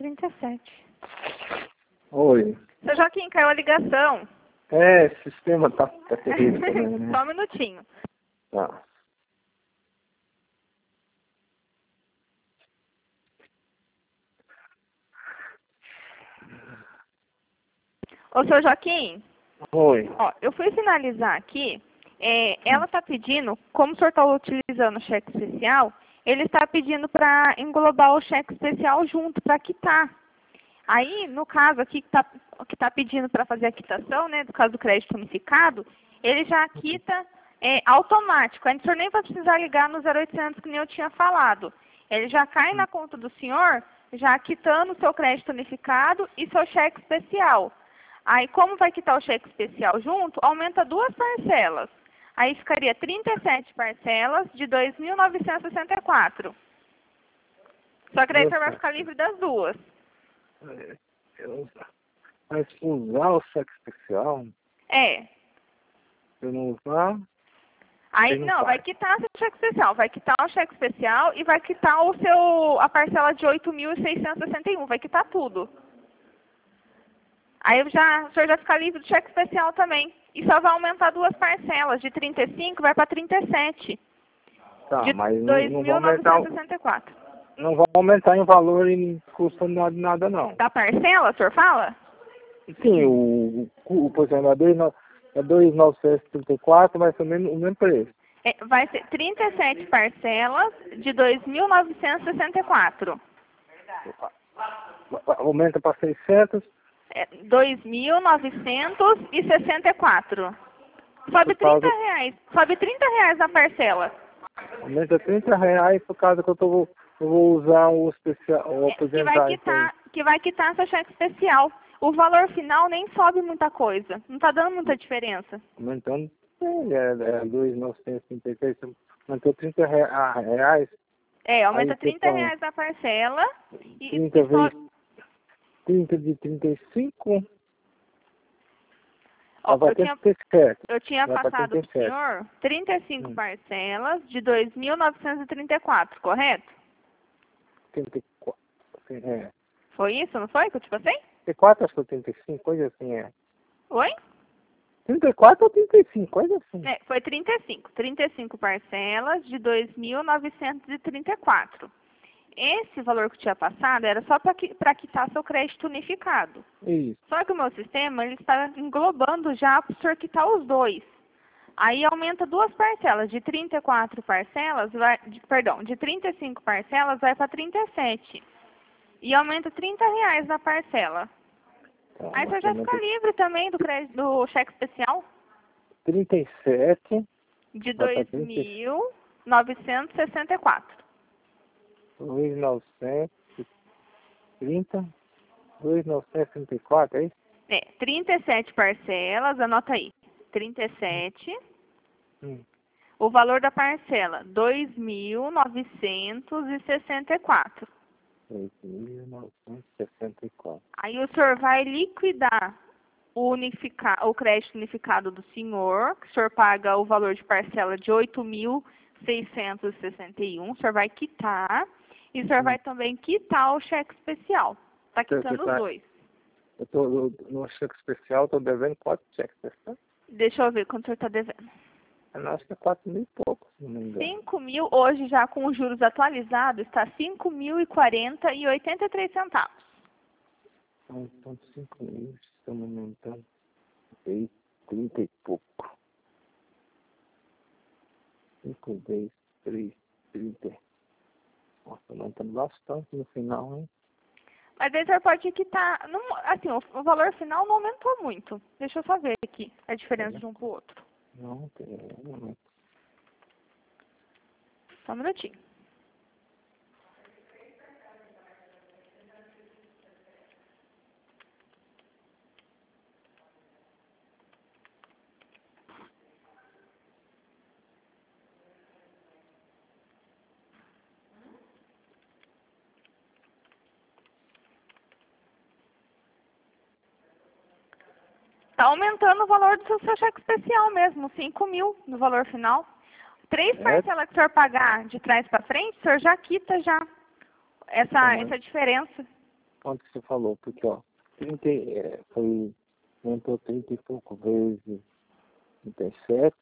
37. Oi. Seu Joaquim, caiu a ligação. É, esse sistema tá terrível também, né? Só um minutinho. Tá. Ô, seu Joaquim, Oi. ó, eu fui finalizar aqui. Ela está pedindo, como o senhor está utilizando o cheque especial, ele está pedindo para englobar o cheque especial junto, para quitar. Aí, no caso aqui que está pedindo para fazer a quitação, né, do caso do crédito unificado, ele já quita automático. Aí o senhor nem vai precisar ligar no 0800 que nem eu tinha falado. Ele já cai na conta do senhor, já quitando o seu crédito unificado e seu cheque especial. Aí, como vai quitar o cheque especial junto, aumenta 2 parcelas. Aí ficaria 37 parcelas de 2.964. Só que daí você vai ficar livre das duas. Mas usar o cheque especial, É. se eu não usar, Aí, não não, vai faz. quitar seu cheque especial. Vai quitar o cheque especial e vai quitar a parcela de 8.661. Vai quitar tudo. Aí o senhor já fica livre do cheque especial também. E só vai aumentar 2 parcelas. De 35 vai para 37. Tá, De mas não vai aumentar, 2.964. não vai aumentar em valor e não custa nada não. Da parcela, o senhor fala? Sim, o posicionador é 2.934, mas também o mesmo preço. Vai ser 37 parcelas de 2.964. Aumenta para 600. 2.964. Sobe R$ 30. Sobe R$ 30 a parcela. Aumenta R$ 30 por causa que eu vou usar o especial, o aposentar. Que vai quitar seu cheque especial. O valor final nem sobe muita coisa. Não está dando muita diferença. Aumentando, é 2.936, aumentou R$ 30. Aumenta Aí, R$ 30 a parcela. 30 vezes 30 de 35. Ó, Vai ter que ter certo. eu tinha Vai passado para o senhor 35 parcelas de 2.934, correto? 34. Sim, é. Foi isso, não foi que eu te passei? 34, acho que é 35, coisa assim, é. Oi? 34 ou 35, coisa assim. Foi 35. 35 parcelas de 2.934. Esse valor que eu tinha passado era só para quitar seu crédito unificado. Isso. Só que o meu sistema ele está englobando já para o senhor quitar os dois. Aí aumenta 2 parcelas. De 34 parcelas, de 35 parcelas vai para 37. E aumenta R$ 30 na parcela. Então, Aí você já fica livre também do cheque especial. 37. De 2.964. 2.930. 2.934, é isso? 37 parcelas, anota aí. 37. O valor da parcela, 2.964. 2.964. Aí o senhor vai liquidar o crédito unificado do senhor, que o senhor paga o valor de parcela de 8.661, o senhor vai quitar, e o senhor vai também quitar o cheque especial. Está quitando os dois. No cheque especial, estou devendo 4 cheques, certo? Deixa eu ver quanto o senhor está devendo. Eu acho que é 4.000 e pouco, se não me engano. 5.000, hoje já com os juros atualizados, está 5.040,83 centavos. Então, 5.000, estamos aumentando. 30 e pouco. 5 vezes 3, 30. Nossa, aumentando bastante no final, hein? Mas aí o senhor pode quitar, assim, o valor final não aumentou muito. Deixa eu só ver aqui a diferença de um para o outro. Não, tem. Só um minutinho. Está aumentando o valor do seu cheque especial mesmo, 5.000 no valor final. 3 parcelas que o senhor pagar de trás para frente, o senhor já quita já essa diferença. quanto que você falou, porque, ó, 30, aumentou 30 e pouco vezes 37.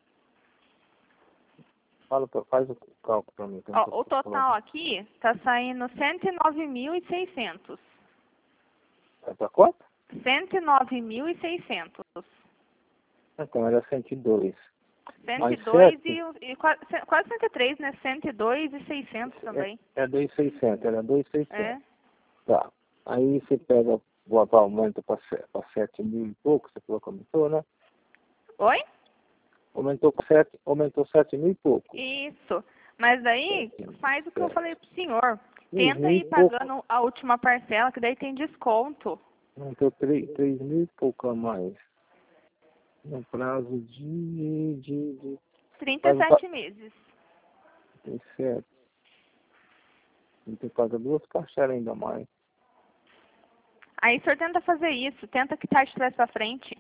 Faz o cálculo para mim. Ó, o total aqui tá saindo 109.600. É para quanto? 109.600. Então, era 102. 102 e quase 103, né? 102 e 600 também. É 2.600, era 2.600. É. Tá. Aí você pega, aumenta para 7 mil e pouco, você falou que aumentou, né? Oi? Aumentou 7 mil e pouco. Isso. Mas daí, faz o que eu falei pro senhor. Tenta 3.000 ir e pouco. pagando a última parcela, que daí tem desconto. Aumentou 3 mil e pouco a mais. No prazo de 37 meses. 37. Tem que pagar 2 parcelas ainda mais. Aí o senhor tenta fazer isso. Tenta quitar de trás pra frente.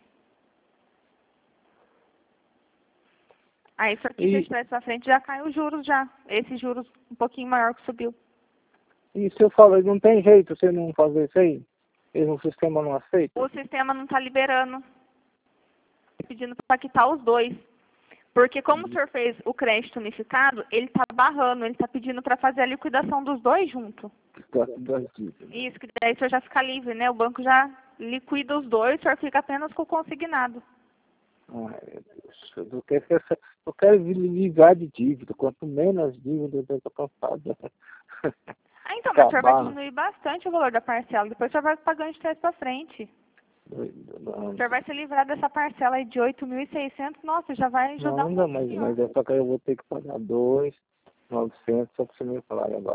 Aí o senhor quita de trás pra frente, já cai os juros já. Esses juros um pouquinho maior que subiu. E se eu falo, não tem jeito você não fazer isso aí? O sistema não aceita? O sistema não está liberando. Pedindo para quitar os dois. Porque como o senhor fez o crédito unificado, ele está barrando, ele está pedindo para fazer a liquidação dos dois junto. Isso, que daí o senhor já fica livre, né? O banco já liquida os dois, o senhor fica apenas com o consignado. Ai, meu Deus. Eu quero livrar de dívida. Quanto menos dívida, eu estou cansado. Ah, então, mas o senhor vai diminuir bastante o valor da parcela. Depois o senhor vai pagando de trás para frente. O senhor vai se livrar dessa parcela aí de 8.600. Nossa, já vai ajudar não, muito. mas é só que eu vou ter que pagar 2.900, só para você me falar agora.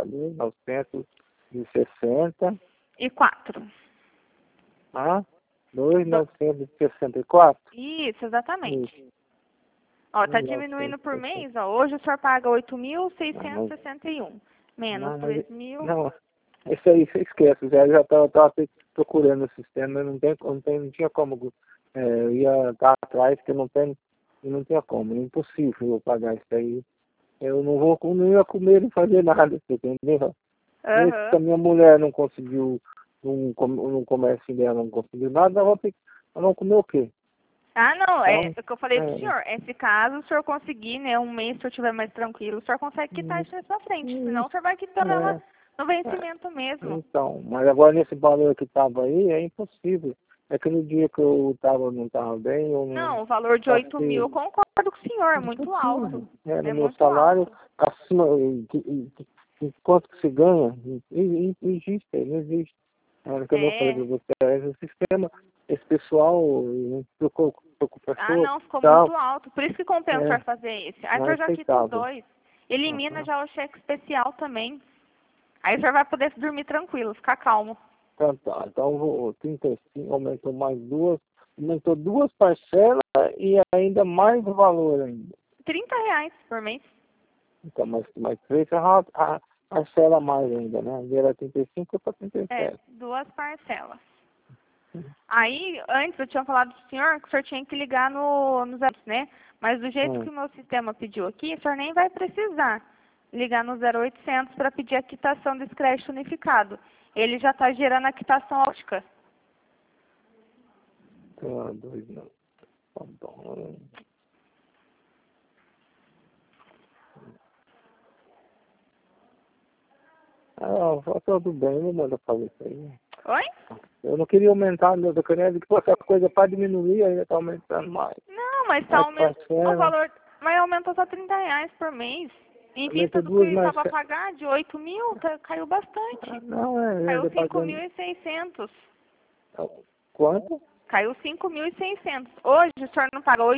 960. E 4. Ah? 2.964? Isso, exatamente. Ó, tá diminuindo por mês, ó. Hoje o senhor paga 8.661. Menos 3.000. Não, isso aí você esquece. Já estava procurando o sistema, não tinha como. Eu ia estar atrás, que não tinha como. É impossível eu pagar isso aí. Eu não ia comer nem fazer nada, entendeu? Mesmo que a minha mulher não conseguiu, no comércio dela não conseguiu nada, nós vamos comer o quê? Ah, não, Então, é o que eu falei pro senhor. Esse caso, o senhor conseguir, né, um mês, se o senhor estiver mais tranquilo, o senhor consegue quitar isso pra frente. Senão o senhor vai quitando ela no vencimento mesmo. Então, mas agora nesse valor que estava aí, é impossível. É que no dia que eu não estava bem, eu não, o valor de 8.000, eu concordo com o senhor, é muito alto. No meu salário, acima, quanto que se ganha, não existe. É que eu não falei para você, esse sistema, esse pessoal, trocou com a pessoa. Ah, não, ficou muito alto. Por isso que compensa o senhor fazer esse. Aí o senhor já quita os dois. Elimina já o cheque especial também. Aí o senhor vai poder dormir tranquilo, ficar calmo. Então o 35 aumentou duas parcelas e ainda mais o valor ainda. R$30 por mês. Então, mais 3 a parcela mais ainda, né? Era 35 para 37. É, 2 parcelas. Aí, antes eu tinha falado pro senhor que o senhor tinha que ligar nos apps, né? Mas do jeito que o meu sistema pediu aqui, o senhor nem vai precisar ligar no 0800 para pedir a quitação desse crédito unificado. Ele já está gerando a quitação ótica. Dois não. Tá bom. Tudo bem, não manda fazer isso aí. Oi? Eu não queria aumentar, eu queria que fosse a coisa para diminuir, ainda está aumentando mais. Não, mas está aumentando o valor, mas aumentou só R$30 por mês. Em vista do que estava a pagar, de 8.000, caiu bastante. Caiu 5.600. Quanto? Caiu 5.600. Hoje o senhor não paga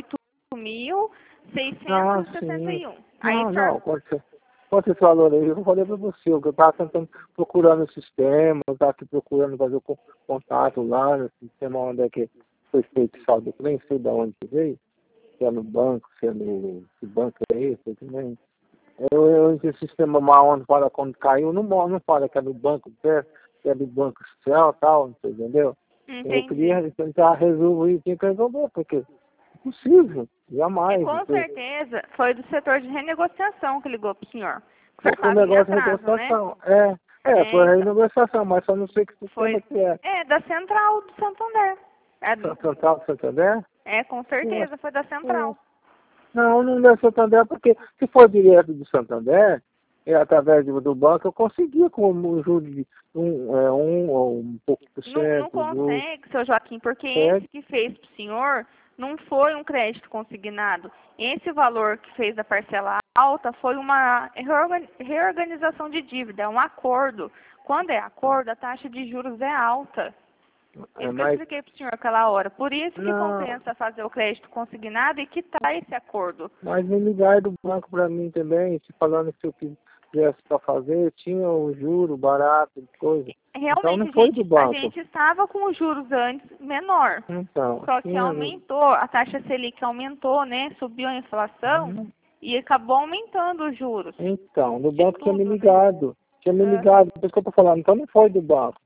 8.661. Aí o senhor... Quanto esse valor aí? Eu falei para você, eu estava tentando procurando o sistema, eu estava aqui procurando fazer o contato lá no sistema onde é que foi feito o saldo. Eu nem sei de onde que veio, se é no banco, se é no... Que banco é esse, também. Esse sistema mal onde fala quando caiu, não fala que é do banco perto, que é do banco social e tal, entendeu? Entendi. Eu queria tentar resolver, tinha que resolver, porque é impossível, jamais. E com certeza foi do setor de renegociação que ligou para o senhor. O negócio de renegociação, né? Foi a negociação, mas só não sei que sistema que é. É, da Central do Santander. Central do Santander? Com certeza, foi da Central. Não é Santander, porque se for direto do Santander, através do banco, eu conseguia com um juro de 1 ou um pouco por cento. Não consegue, seu Joaquim, porque esse que fez para o senhor não foi um crédito consignado. Esse valor que fez da parcela alta foi uma reorganização de dívida, é um acordo. Quando é acordo, a taxa de juros é alta. Isso que eu expliquei para o senhor aquela hora. Por isso que compensa fazer o crédito consignado e quitar esse acordo. Mas me ligaram do banco para mim também, se falando que eu quisesse para fazer, tinha o juro barato, coisa. Realmente, então, não foi do banco. A gente estava com os juros antes menor. Então, só que aumentou, a taxa Selic aumentou, né? Subiu a inflação e acabou aumentando os juros. Então, do banco tinha me ligado. Por isso que eu tô falando. Então não foi do banco.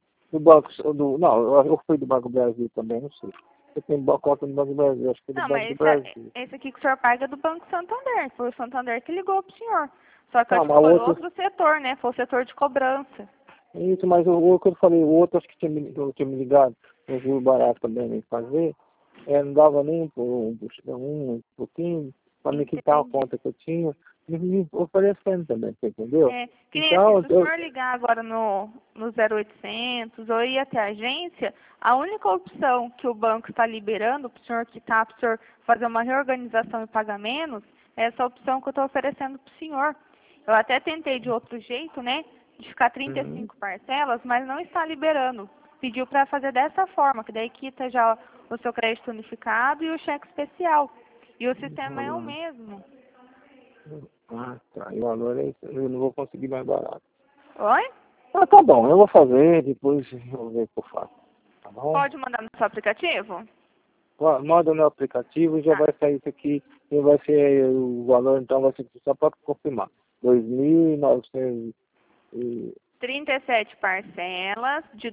Não, eu fui do Banco Brasil também, não sei. Eu tenho conta no Banco Brasil, acho que é do Banco do Brasil. Esse aqui que o senhor paga é do Banco Santander. Foi o Santander que ligou pro senhor. Só que foi outro setor, né? Foi o setor de cobrança. Isso, mas o que eu falei, o outro acho que tinha me ligado, um juro barato também nem fazer. Não dava nem um pouquinho para me quitar a conta que eu tinha. Me oferecendo também, você entendeu? Então, se o senhor ligar agora no 0800 ou ir até a agência, a única opção que o banco está liberando para o senhor quitar, para o senhor fazer uma reorganização e pagar menos, é essa opção que eu estou oferecendo para o senhor. Eu até tentei de outro jeito, né, de ficar 35 parcelas, mas não está liberando. Pediu para fazer dessa forma, que daí quita já o seu crédito unificado e o cheque especial. E o sistema é o mesmo. Tá. E o valor eu não vou conseguir mais barato. Oi? Tá bom, eu vou fazer, depois eu vou ver o que eu faço. Tá bom? Pode mandar no seu aplicativo? Manda no aplicativo e já vai sair isso aqui. E vai ser o valor, então vai ser só para confirmar. 2.900 37 parcelas de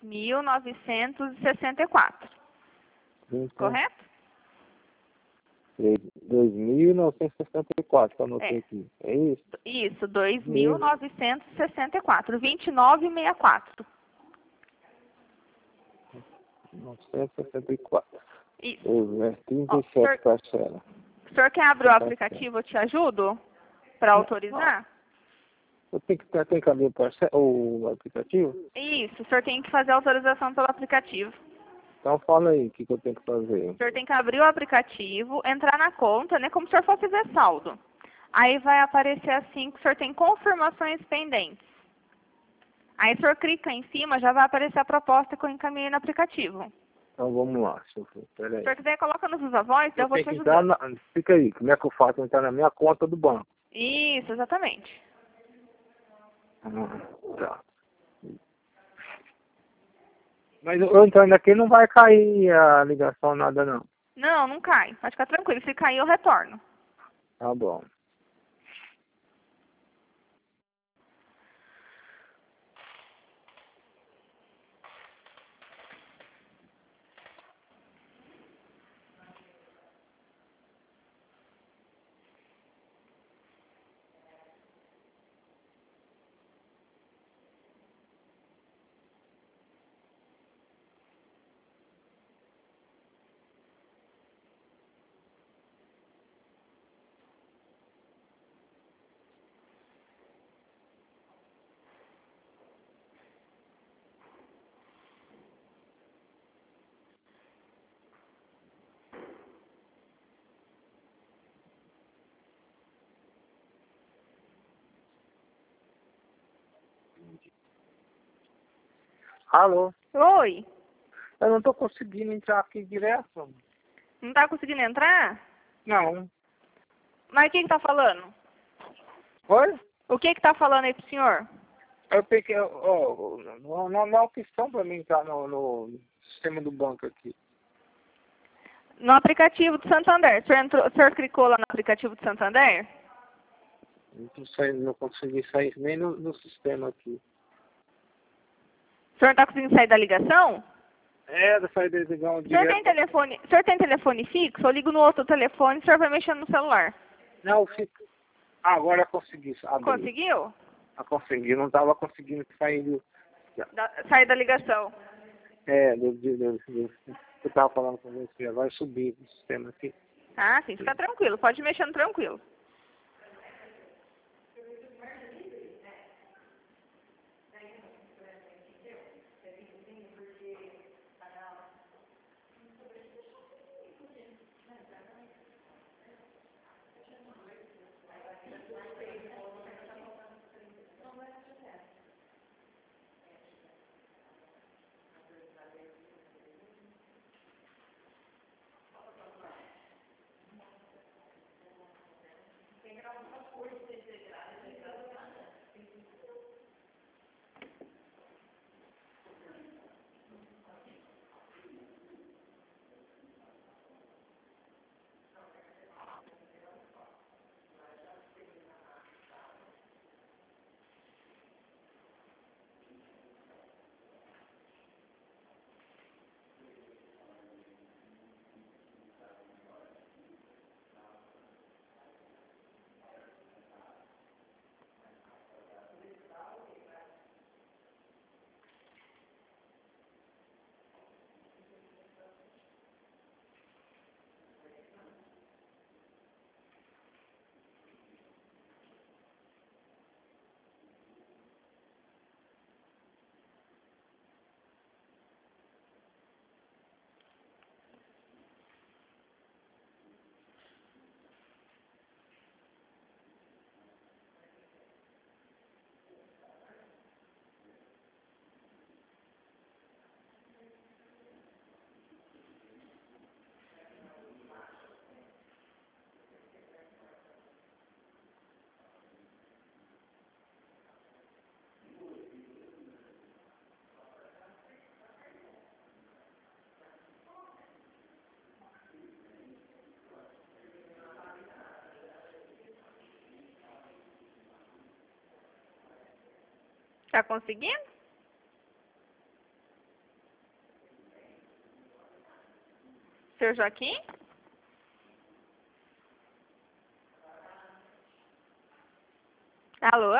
2.964. Correto? 2.964, anotei aqui. É isso? Isso, 2.964. 29,64. 964. Isso. 37 parcelas. O senhor quer abrir o aplicativo? Eu te ajudo para autorizar? Eu tenho que abrir o aplicativo? Isso, o senhor tem que fazer a autorização pelo aplicativo. Então fala aí o que eu tenho que fazer. O senhor tem que abrir o aplicativo, entrar na conta, né, como se o senhor fosse ver saldo. Aí vai aparecer assim que o senhor tem confirmações pendentes. Aí o senhor clica em cima, já vai aparecer a proposta que eu encaminhei no aplicativo. Então vamos lá, peraí. Se o senhor quiser, coloca nos Viva Voz, eu vou te ajudar. Fica aí, como é que eu faço? Entrar na minha conta do banco. Isso, exatamente. Tá. Mas eu entrando aqui não vai cair a ligação, nada não. Não cai. Pode ficar tranquilo. Se cair, eu retorno. Tá bom. Alô? Oi. Eu não tô conseguindo entrar aqui direto. Não tá conseguindo entrar? Não. Mas o que tá falando? Oi? O que tá falando aí pro senhor? Eu peguei, não é opção para mim entrar no sistema do banco aqui. No aplicativo do Santander. O senhor clicou lá no aplicativo do Santander? Não consegui sair nem no sistema aqui. O senhor tá conseguindo sair da ligação? Da saída de ligação direto. O senhor tem telefone fixo? Eu ligo no outro telefone e o senhor vai mexendo no celular. Não, fica. Agora eu consegui abrir. Conseguiu? a conseguir, não estava conseguindo sair Sai da ligação. eu estava falando com você, vai subir o sistema aqui. Ah, sim, fica tranquilo. Pode ir mexendo tranquilo. Tá conseguindo? Seu Joaquim? Alô?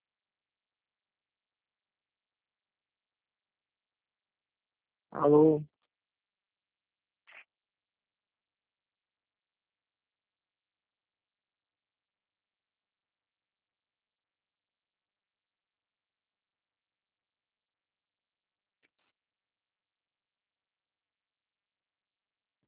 Alô?